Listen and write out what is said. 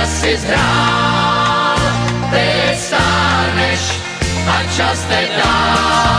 si zhrál, ty stárneš a čas te dál.